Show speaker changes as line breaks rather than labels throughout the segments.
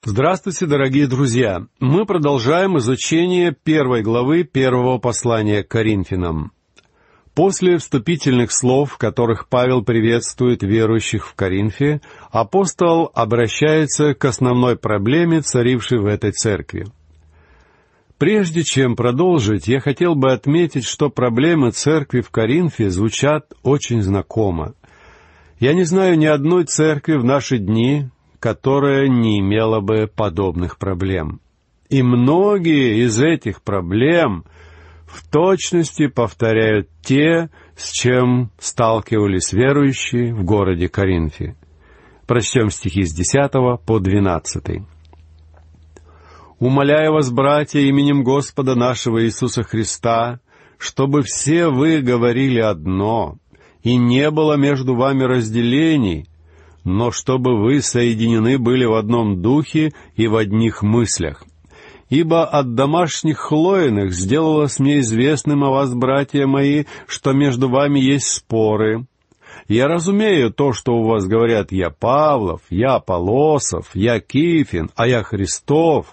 Здравствуйте, дорогие друзья! Мы продолжаем изучение первой главы первого послания к Коринфянам. После вступительных слов, в которых Павел приветствует верующих в Коринфе, апостол обращается к основной проблеме, царившей в этой церкви. Прежде чем продолжить, я хотел бы отметить, что проблемы церкви в Коринфе звучат очень знакомо. Я не знаю ни одной церкви в наши дни, которая не имела бы подобных проблем. И многие из этих проблем в точности повторяют те, с чем сталкивались верующие в городе Коринфе. Прочтем стихи с 10 по 12. «Умоляю вас, братья, именем Господа нашего Иисуса Христа, чтобы все вы говорили одно, и не было между вами разделений, но чтобы вы соединены были в одном духе и в одних мыслях. Ибо от домашних хлоиных сделалось мне известным о вас, братья мои, что между вами есть споры. Я разумею то, что у вас говорят: я Павлов, я Аполлосов, я Кифин, а я Христов».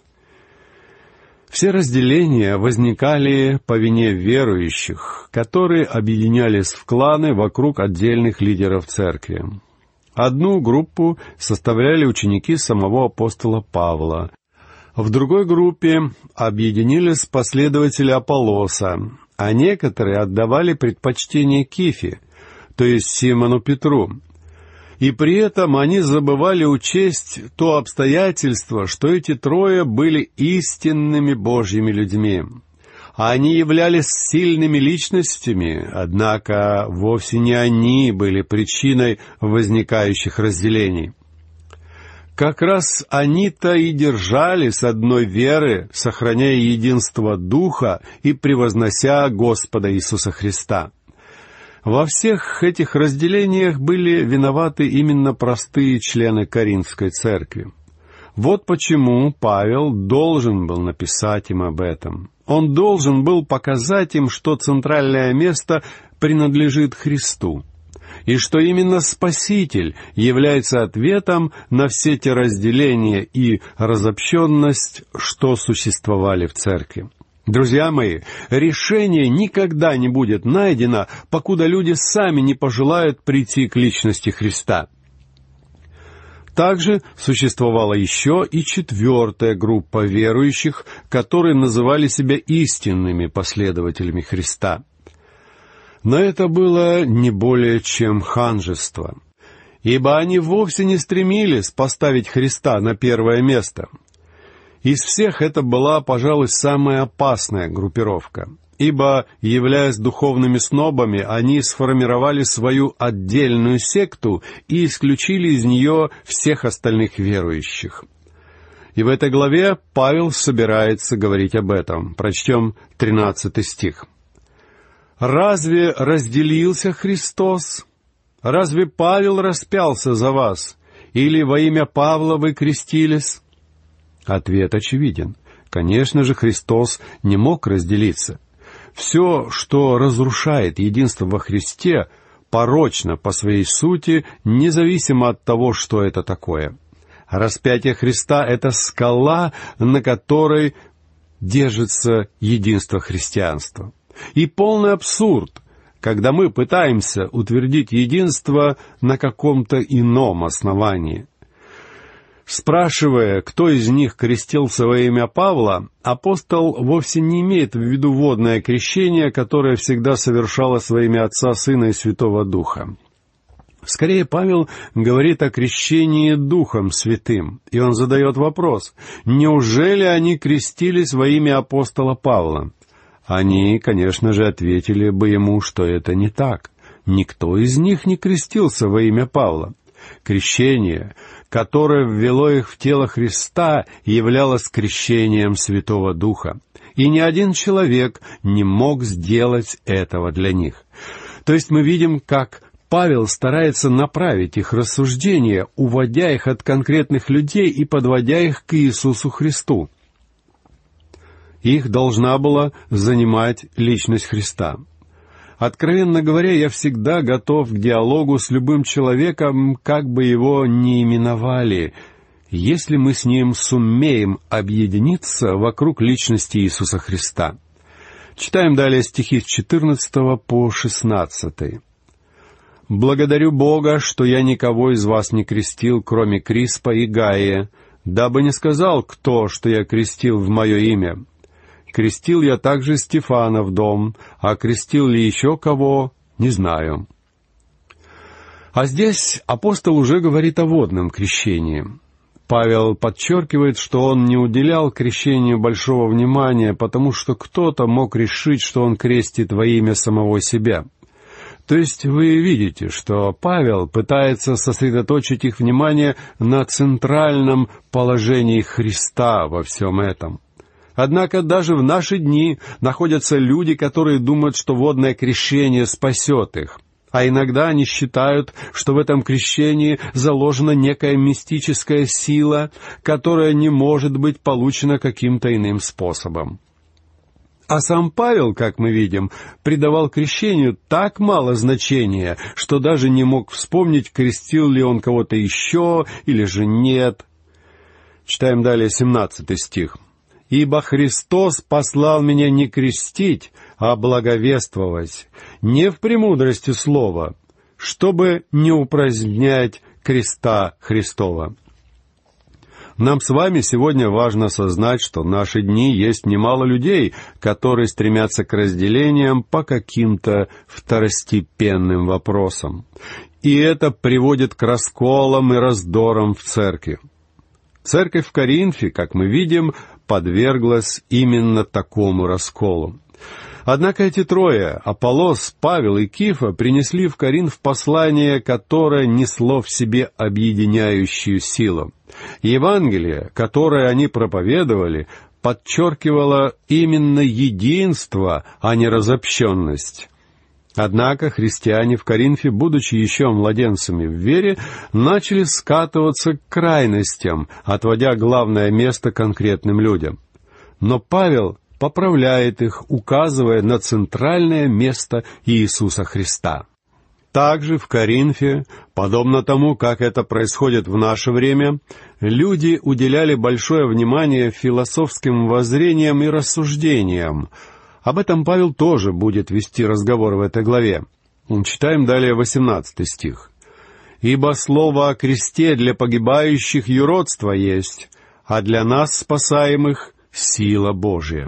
Все разделения возникали по вине верующих, которые объединялись в кланы вокруг отдельных лидеров церкви. Одну группу составляли ученики самого апостола Павла. В другой группе объединились последователи Аполлоса, а некоторые отдавали предпочтение Кифе, то есть Симону Петру. И при этом они забывали учесть то обстоятельство, что эти трое были истинными Божьими людьми. Они являлись сильными личностями, однако вовсе не они были причиной возникающих разделений. Как раз они-то и держались одной веры, сохраняя единство Духа и превознося Господа Иисуса Христа. Во всех этих разделениях были виноваты именно простые члены Коринфской церкви. Вот почему Павел должен был написать им об этом. Он должен был показать им, что центральное место принадлежит Христу, и что именно Спаситель является ответом на все те разделения и разобщенность, что существовали в церкви. Друзья мои, решение никогда не будет найдено, покуда люди сами не пожелают прийти к личности Христа. Также существовала еще и четвертая группа верующих, которые называли себя истинными последователями Христа. Но это было не более чем ханжество, ибо они вовсе не стремились поставить Христа на первое место. Из всех это была, пожалуй, самая опасная группировка, ибо, являясь духовными снобами, они сформировали свою отдельную секту и исключили из нее всех остальных верующих. И в этой главе Павел собирается говорить об этом. Прочтем 13 стих. «Разве разделился Христос? Разве Павел распялся за вас? Или во имя Павла вы крестились?» Ответ очевиден. Конечно же, Христос не мог разделиться. Все, что разрушает единство во Христе, порочно по своей сути, независимо от того, что это такое. Распятие Христа — это скала, на которой держится единство христианства. И полный абсурд, когда мы пытаемся утвердить единство на каком-то ином основании. Спрашивая, кто из них крестился во имя Павла, апостол вовсе не имеет в виду водное крещение, которое всегда совершалось во имя Отца, Сына и Святого Духа. Скорее, Павел говорит о крещении Духом Святым, и он задает вопрос: неужели они крестились во имя апостола Павла? Они, конечно же, ответили бы ему, что это не так. Никто из них не крестился во имя Павла. Крещение, которое ввело их в тело Христа, являлось крещением Святого Духа. И ни один человек не мог сделать этого для них. То есть мы видим, как Павел старается направить их рассуждения, уводя их от конкретных людей и подводя их к Иисусу Христу. Их должна была занимать личность Христа. Откровенно говоря, я всегда готов к диалогу с любым человеком, как бы его ни именовали. если мы с Ним сумеем объединиться вокруг личности Иисуса Христа. Читаем далее стихи с 14 по 16. «Благодарю Бога, что я никого из вас не крестил, кроме Криспа и Гая, дабы не сказал кто, что я крестил в мое имя. Крестил я также Стефана в дом, а крестил ли еще кого, не знаю». А здесь апостол уже говорит о водном крещении. Павел подчеркивает, что он не уделял крещению большого внимания, потому что кто-то мог решить, что он крестит во имя самого себя. То есть вы видите, что Павел пытается сосредоточить их внимание на центральном положении Христа во всем этом. Однако даже в наши дни находятся люди, которые думают, что водное крещение спасет их. А иногда они считают, что в этом крещении заложена некая мистическая сила, которая не может быть получена каким-то иным способом. А сам Павел, как мы видим, придавал крещению так мало значения, что даже не мог вспомнить, крестил ли он кого-то еще или же нет. Читаем далее 17 стих. «Ибо Христос послал меня не крестить, а благовествовать, не в премудрости слова, чтобы не упразднять креста Христова». Нам с вами сегодня важно осознать, что в наши дни есть немало людей, которые стремятся к разделениям по каким-то второстепенным вопросам. И это приводит к расколам и раздорам в церкви. Церковь в Коринфе, как мы видим, подверглась именно такому расколу. Однако эти трое, Аполлос, Павел и Кифа, принесли в Коринф послание, которое несло в себе объединяющую силу. Евангелие, которое они проповедовали, подчеркивало именно единство, а не разобщенность. Однако христиане в Коринфе, будучи еще младенцами в вере, начали скатываться к крайностям, отводя главное место конкретным людям. Но Павел поправляет их, указывая на центральное место Иисуса Христа. Также в Коринфе, подобно тому, как это происходит в наше время, люди уделяли большое внимание философским воззрениям и рассуждениям. Об этом Павел тоже будет вести разговор в этой главе. Читаем далее 18 стих. «Ибо слово о кресте для погибающих юродство есть, а для нас, спасаемых, сила Божия».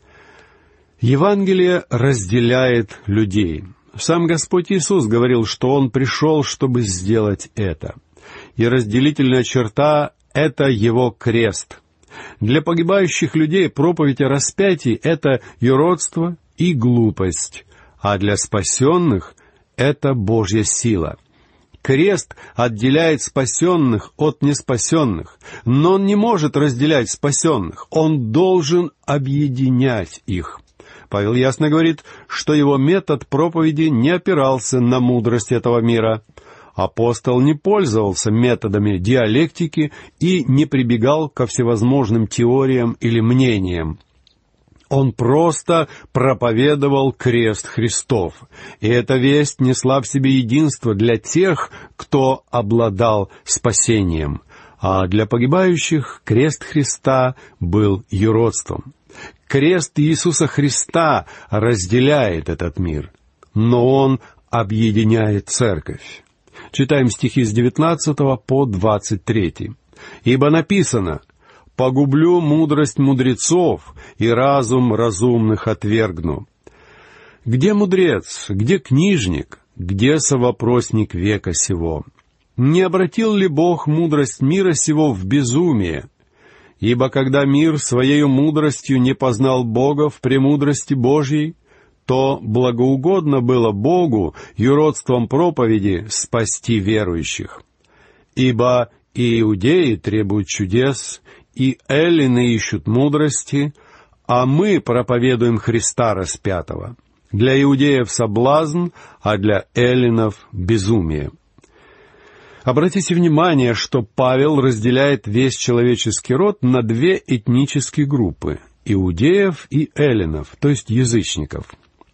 Евангелие разделяет людей. Сам Господь Иисус говорил, что Он пришел, чтобы сделать это. И разделительная черта — это Его крест. Для погибающих людей проповедь о распятии — это юродство и глупость, а для спасенных — это Божья сила. Крест отделяет спасенных от неспасенных, но он не может разделять спасенных, он должен объединять их. Павел ясно говорит, что его метод проповеди не опирался на мудрость этого мира. Апостол не пользовался методами диалектики и не прибегал ко всевозможным теориям или мнениям. Он просто проповедовал крест Христов, и эта весть несла в себе единство для тех, кто обладал спасением, а для погибающих крест Христа был юродством. Крест Иисуса Христа разделяет этот мир, но Он объединяет церковь. Читаем стихи с 19 по 23. «Ибо написано: «Погублю мудрость мудрецов, и разум разумных отвергну». Где мудрец, где книжник, где совопросник века сего? Не обратил ли Бог мудрость мира сего в безумие? Ибо когда мир своею мудростью не познал Бога в премудрости Божьей, то благоугодно было Богу юродством проповеди спасти верующих. Ибо и иудеи требуют чудес, и эллины ищут мудрости, а мы проповедуем Христа распятого. Для иудеев соблазн, а для эллинов безумие». Обратите внимание, что Павел разделяет весь человеческий род на две этнические группы — иудеев и эллинов, то есть язычников.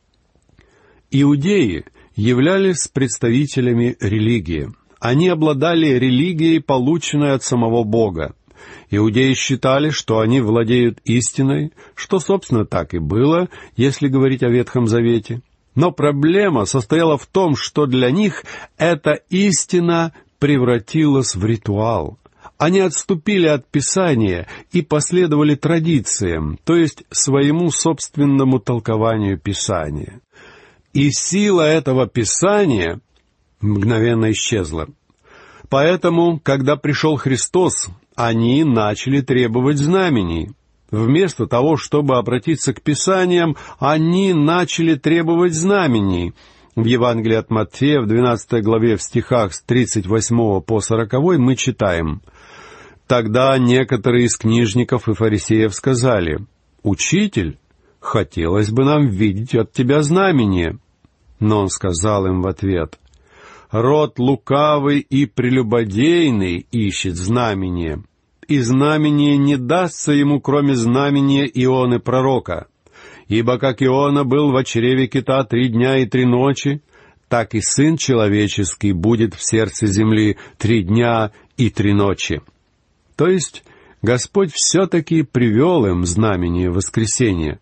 Иудеи являлись представителями религии. Они обладали религией, полученной от самого Бога. Иудеи считали, что они владеют истиной, что, собственно, так и было, если говорить о Ветхом Завете. Но проблема состояла в том, что для них эта истина превратилась в ритуал. Они отступили от Писания и последовали традициям, то есть своему собственному толкованию Писания. И сила этого Писания мгновенно исчезла. Поэтому, когда пришел Христос, они начали требовать знамений. Вместо того, чтобы обратиться к Писаниям, они начали требовать знамений. В Евангелии от Матфея, в 12 главе, в стихах с 38 по 40 мы читаем: «Тогда некоторые из книжников и фарисеев сказали: „Учитель, хотелось бы нам видеть от тебя знамение“. Но он сказал им в ответ: „Род лукавый и прелюбодейный ищет знамение, и знамение не дастся ему, кроме знамения Ионы пророка. Ибо как Иона был в чреве кита 3 дня и 3 ночи, так и Сын Человеческий будет в сердце земли 3 дня и 3 ночи». То есть Господь все-таки привел им знамение воскресения.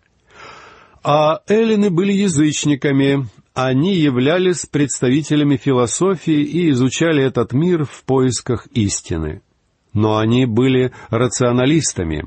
А эллины были язычниками. Они являлись представителями философии и изучали этот мир в поисках истины. Но они были рационалистами.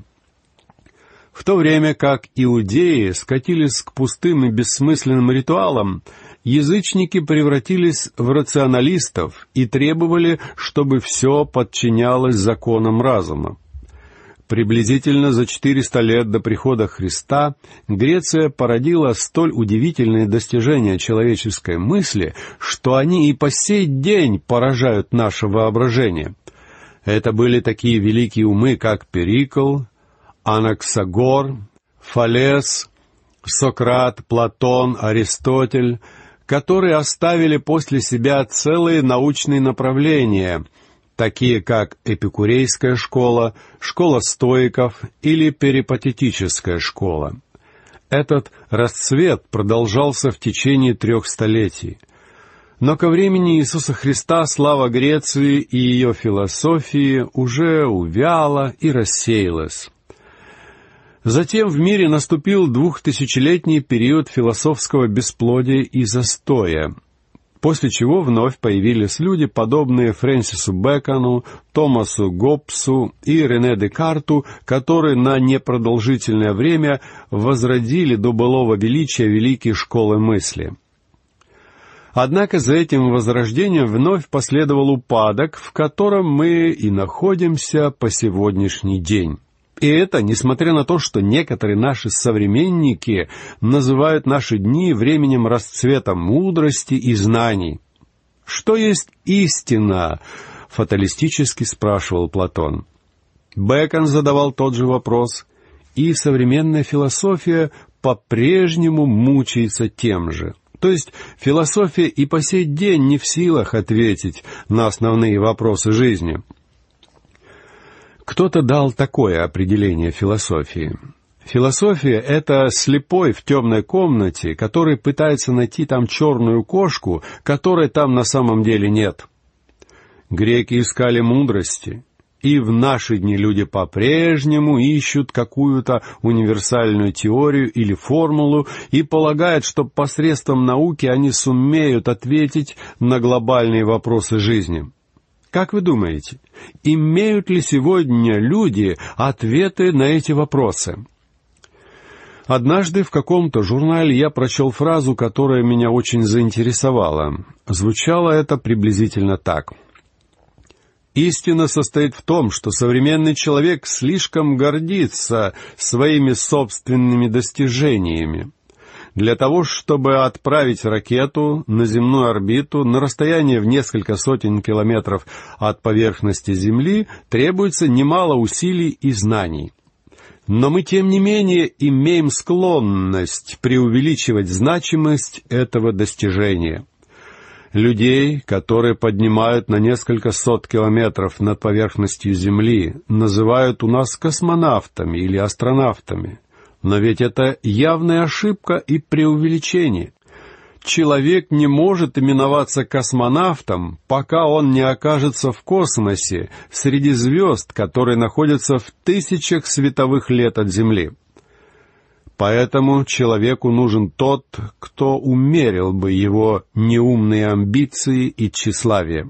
В то время как иудеи скатились к пустым и бессмысленным ритуалам, язычники превратились в рационалистов и требовали, чтобы все подчинялось законам разума. Приблизительно за 400 лет до прихода Христа Греция породила столь удивительные достижения человеческой мысли, что они и по сей день поражают наше воображение. Это были такие великие умы, как Перикл, Анаксагор, Фалес, Сократ, Платон, Аристотель, которые оставили после себя целые научные направления, такие как эпикурейская школа, школа стоиков или перипатетическая школа. Этот расцвет продолжался в течение 3 столетий. Но ко времени Иисуса Христа слава Греции и ее философии уже увяла и рассеялась. Затем в мире наступил 2000-летний период философского бесплодия и застоя, после чего вновь появились люди, подобные Фрэнсису Бэкону, Томасу Гоббсу и Рене Декарту, которые на непродолжительное время возродили до былого величия великие школы мысли. Однако за этим возрождением вновь последовал упадок, в котором мы и находимся по сегодняшний день. И это несмотря на то, что некоторые наши современники называют наши дни временем расцвета мудрости и знаний. «Что есть истина?» — фаталистически спрашивал Платон. Бэкон задавал тот же вопрос, и современная философия по-прежнему мучается тем же. То есть философия и по сей день не в силах ответить на основные вопросы жизни. Кто-то дал такое определение философии. Философия — это слепой в темной комнате, который пытается найти там черную кошку, которой там на самом деле нет. Греки искали мудрости, и в наши дни люди по-прежнему ищут какую-то универсальную теорию или формулу и полагают, что посредством науки они сумеют ответить на глобальные вопросы жизни. Как вы думаете, имеют ли сегодня люди ответы на эти вопросы? Однажды в каком-то журнале я прочел фразу, которая меня очень заинтересовала. Звучало это приблизительно так: «Истина состоит в том, что современный человек слишком гордится своими собственными достижениями. Для того, чтобы отправить ракету на земную орбиту на расстояние в несколько сотен километров от поверхности Земли, требуется немало усилий и знаний. Но мы, тем не менее, имеем склонность преувеличивать значимость этого достижения. Людей, которые поднимают на несколько сот километров над поверхностью Земли, называют у нас космонавтами или астронавтами. Но ведь это явная ошибка и преувеличение. человек не может именоваться космонавтом, пока он не окажется в космосе, среди звезд, которые находятся в тысячах световых лет от Земли. Поэтому человеку нужен тот, кто умерил бы его неумные амбиции и тщеславие.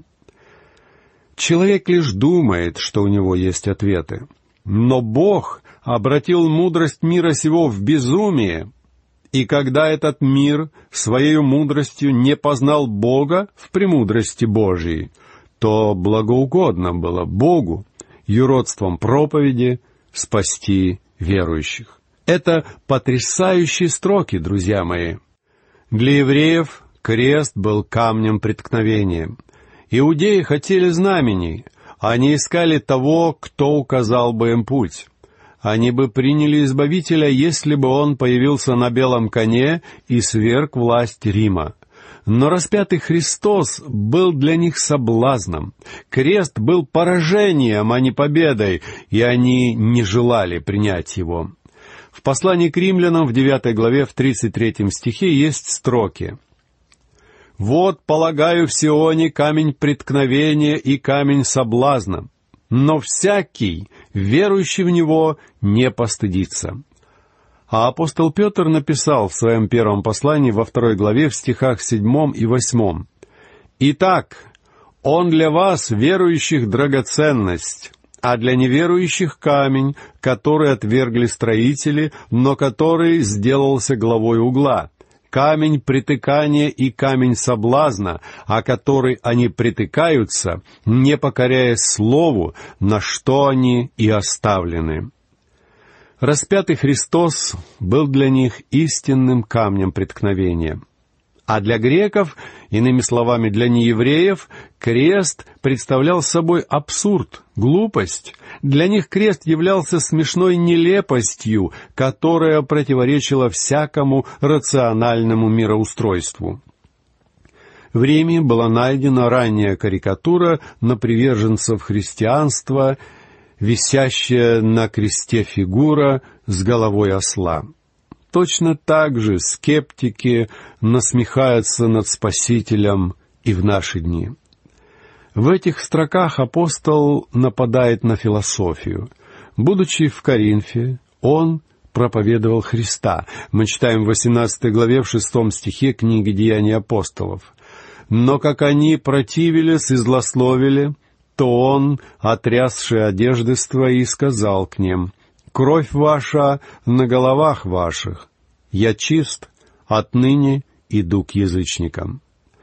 Человек лишь думает, что у него есть ответы. Но Бог обратил мудрость мира сего в безумие, и когда этот мир своей мудростью не познал Бога в премудрости Божией, то благоугодно было Богу юродством проповеди спасти верующих. Это потрясающие строки, друзья мои. Для евреев крест был камнем преткновения. Иудеи хотели знамений. Они искали того, кто указал бы им путь. Они бы приняли Избавителя, если бы он появился на белом коне и сверг власть Рима. Но распятый Христос был для них соблазном. Крест был поражением, а не победой, и они не желали принять его. В послании к римлянам в 9 главе в 33 стихе есть строки: «Вот, полагаю, в Сионе камень преткновения и камень соблазна, но всякий, верующий в него, не постыдится». А апостол Петр написал в своем первом послании во 2 главе в стихах 7 и 8: «Итак, он для вас, верующих, драгоценность, а для неверующих камень, который отвергли строители, но который сделался главой угла, камень притыкания и камень соблазна, о который они притыкаются, не покоряясь слову, на что они и оставлены». Распятый Христос был для них истинным камнем преткновения. А для греков, иными словами, для неевреев, крест представлял собой абсурд, глупость. Для них крест являлся смешной нелепостью, которая противоречила всякому рациональному мироустройству. В Риме была найдена ранняя карикатура на приверженцев христианства, висящая на кресте фигура с головой осла. Точно так же скептики насмехаются над Спасителем и в наши дни. В этих строках апостол нападает на философию. Будучи в Коринфе, он проповедовал Христа. Мы читаем в 18 главе в 6 стихе книги «Деяний апостолов». «Но как они противились и злословили, то он, отрясший одежды свои, сказал к ним: кровь ваша на головах ваших. Я чист, отныне иду к язычникам».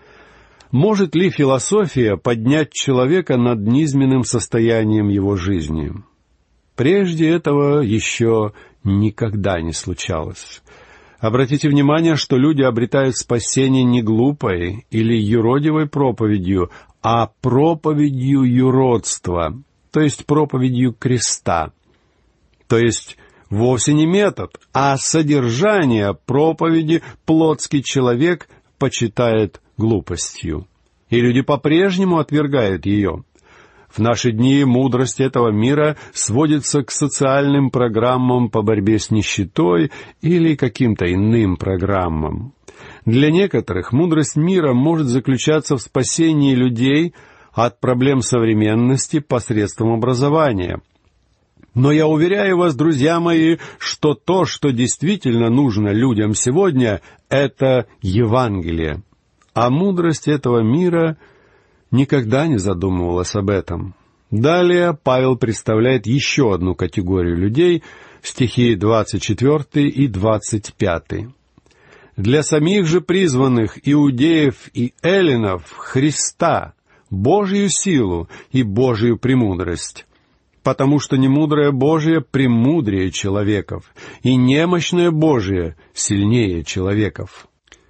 Может ли философия поднять человека над низменным состоянием его жизни? Прежде этого еще никогда не случалось. Обратите внимание, что люди обретают спасение не глупой или юродивой проповедью, а проповедью юродства, то есть проповедью креста. То есть вовсе не метод, а содержание проповеди плотский человек почитает глупостью. И люди по-прежнему отвергают ее. В наши дни мудрость этого мира сводится к социальным программам по борьбе с нищетой или каким-то иным программам. Для некоторых мудрость мира может заключаться в спасении людей от проблем современности посредством образования. Но я уверяю вас, друзья мои, что то, что действительно нужно людям сегодня, это Евангелие. А мудрость этого мира никогда не задумывалась об этом. Далее Павел представляет еще одну категорию людей, стихи 24 и 25. «Для самих же призванных иудеев и эллинов Христа, Божью силу и Божью премудрость, потому что немудрое Божие премудрее человеков, и немощное Божие сильнее человеков».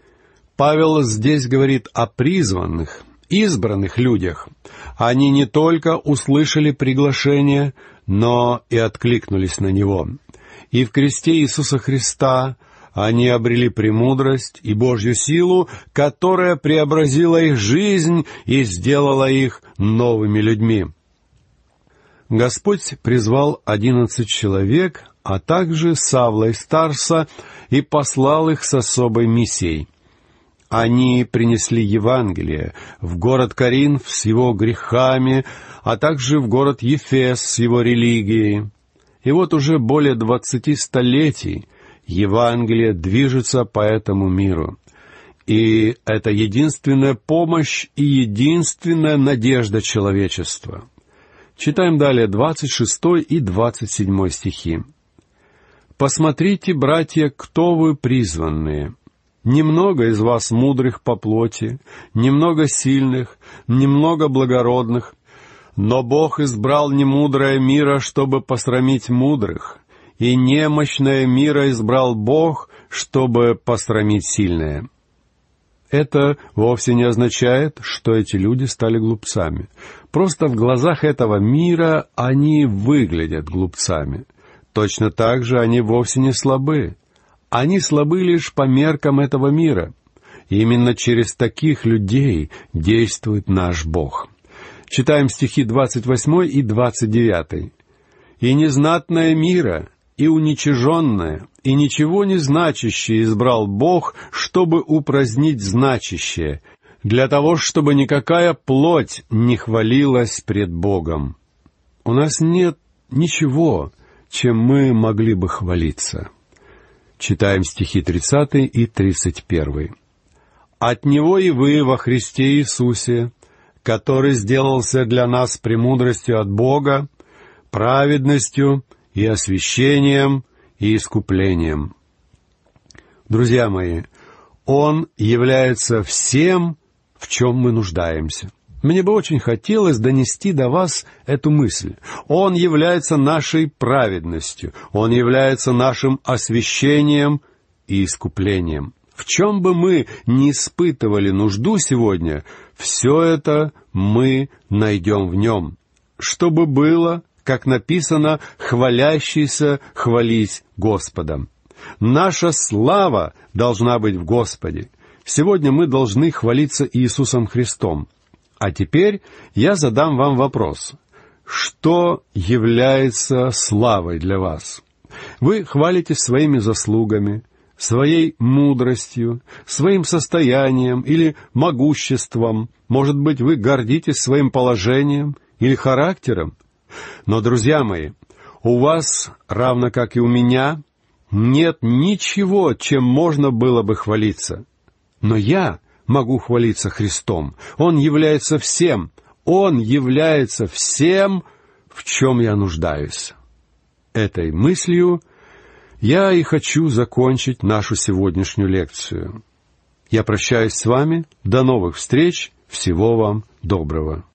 Павел здесь говорит о призванных, избранных людях. Они не только услышали приглашение, но и откликнулись на него. И в кресте Иисуса Христа они обрели премудрость и Божью силу, которая преобразила их жизнь и сделала их новыми людьми. Господь призвал 11 человек, а также Савла и Тарса, и послал их с особой миссией. Они принесли Евангелие в город Коринф с его грехами, а также в город Ефес с его религией. И вот уже более 20 столетий Евангелие движется по этому миру. И это единственная помощь и единственная надежда человечества. Читаем далее 26 и 27 стихи. «Посмотрите, братья, кто вы призванные. Немного из вас мудрых по плоти, немного сильных, немного благородных. Но Бог избрал немудрое мира, чтобы посрамить мудрых, и немощное мира избрал Бог, чтобы посрамить сильное». Это вовсе не означает, что эти люди стали глупцами. Просто в глазах этого мира они выглядят глупцами. Точно так же они вовсе не слабы. Они слабы лишь по меркам этого мира. И именно через таких людей действует наш Бог. Читаем стихи 28 и 29. «И незнатное мира, и уничиженное, и ничего не значащее избрал Бог, чтобы упразднить значащее, для того, чтобы никакая плоть не хвалилась пред Богом». У нас нет ничего, чем мы могли бы хвалиться. Читаем стихи 30 и 31. «От Него и вы во Христе Иисусе, который сделался для нас премудростью от Бога, праведностью и освящением и искуплением». Друзья мои, Он является всем, в чем мы нуждаемся. Мне бы очень хотелось донести до вас эту мысль. Он является нашей праведностью, Он является нашим освящением и искуплением. В чем бы мы ни испытывали нужду сегодня, все это мы найдем в Нем. Чтобы было, как написано, «хвалящийся хвались Господом». Наша слава должна быть в Господе. Сегодня мы должны хвалиться Иисусом Христом. А теперь я задам вам вопрос. Что является славой для вас? Вы хвалитесь своими заслугами, своей мудростью, своим состоянием или могуществом. Может быть, вы гордитесь своим положением или характером. Но, друзья мои, у вас, равно как и у меня, нет ничего, чем можно было бы хвалиться. Но я могу хвалиться Христом. Он является всем. Он является всем, в чем я нуждаюсь. Этой мыслью я и хочу закончить нашу сегодняшнюю лекцию. Я прощаюсь с вами. До новых встреч. Всего вам доброго.